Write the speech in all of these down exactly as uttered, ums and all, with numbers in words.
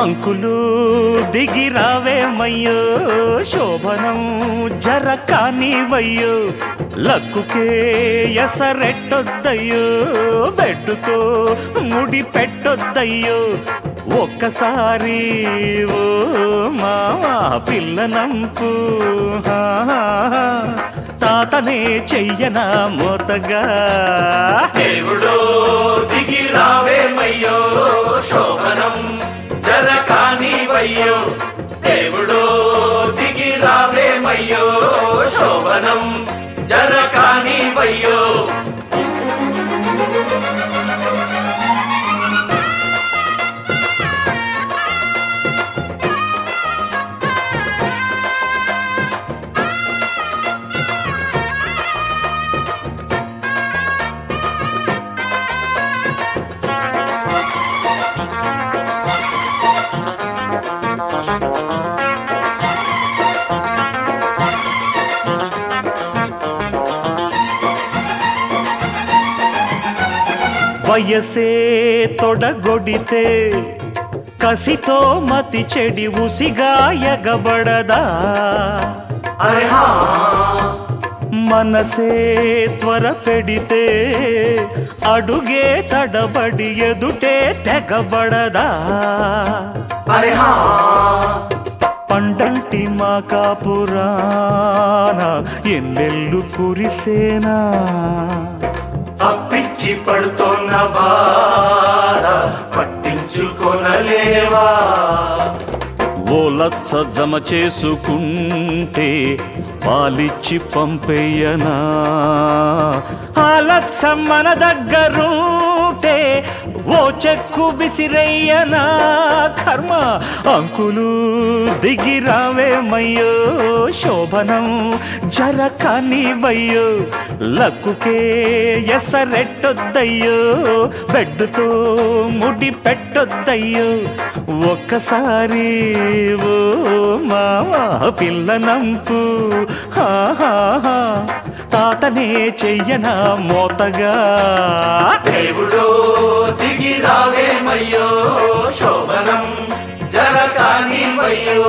uncle దిగి రావేమయ్యో శోభనం జర కానివయ్యో లక్కుకే ఎసరెట్టొద్దయ్యో బెడ్డుతో ముడి పెట్టొద్దయ్యో ఒక్కసారి ఓ మావా పిల్లనంపు తాతనే చెయ్యనా మోతగా దేవుడో దిగి రావేమయ్యో శోభనం జర కానివయ్యో దేవుడో దిగి రావేమయ్యో శోభనం జర కానివయ్యో వయసే తొడగొడితే కసితో మతి చెడి ఉసిగా ఎగబడదా అరే హా మనసే త్వర పెడితే అడుగే తడబడి ఎదుటే తెగబడదా అరే హా పండంటి మా కాపురాన ఎన్నెల్లు కురిసేనా అప్పిచ్చి పడుతోన్న బాధ పట్టించుకొనలేవా ఓ లచ్చ జమ చేసుకుంటే పాలిచ్చి పంపేయనా ఆ లచ్చ మన దగ్గరుంటే ఓ చెక్కు విసిరయ్యనా కర్మ అంకులు దిగి రావేమయ్యో శోభనం జర కానివయ్యో లక్కుకే ఎసరెట్టొద్దయ్యో బెడ్డుతో ముడి పెట్టొద్దయ్యో ఒక్కసారి ఓ మావా పిల్లనంపు తాతనే చెయ్యనా మోతగా దేవుడో దిగి రావేమయ్యో శోభనం జర కానివయ్యో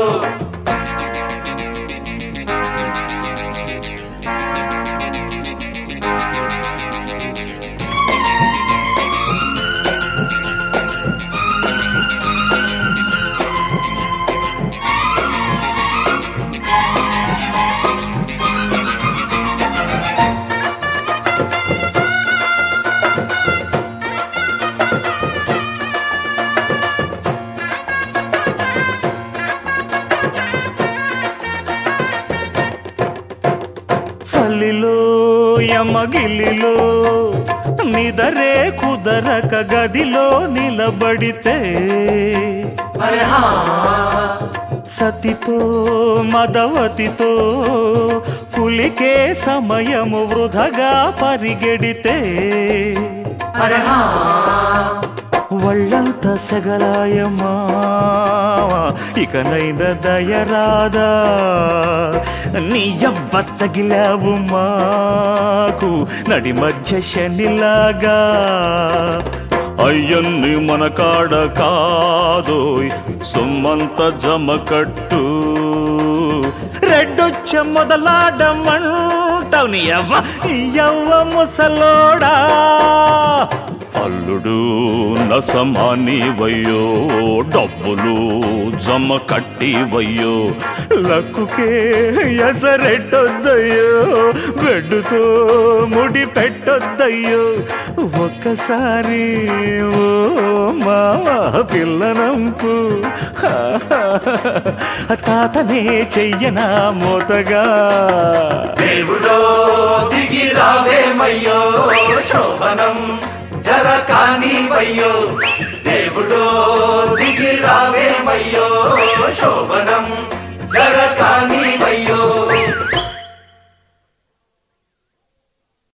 చలిలో యమగిలిలో నిదరే కుదరక గదిలో నిలబడితే అరే హా సతితో మదవతితో పులికే సమయము వృధగా పరిగెడితే అరే హా వళ్ళంత సగలాయమా ఇకనైన దయరాదా నీ యవ్వ తగిలావు మాకు నడి మధ్య శనిలాగా అయ్యన్ని మన కాడ కాదోయ్ సొమ్మంత జమకట్టు రెడ్డొచ్చ మొదలాడమంటావు నీ యవ్వ నీ యవ్వ ముసలోడా అల్లుడు నసమానివయ్యో డబ్బులు జమ కట్టివయ్యో లక్కుకే ఎసరెట్టొద్దయ్యో బెడ్డుతో ముడి పెట్టొద్దయ్యో ఒక్కసారి ఓ మావా పిల్లనంపు తాతనే చెయ్యనా మోతగా దేవుడో దిగి రావేమయ్యో శోభనం జర కానివయ్యో దేవుడో దిగి రావేమయ్యో శోభనం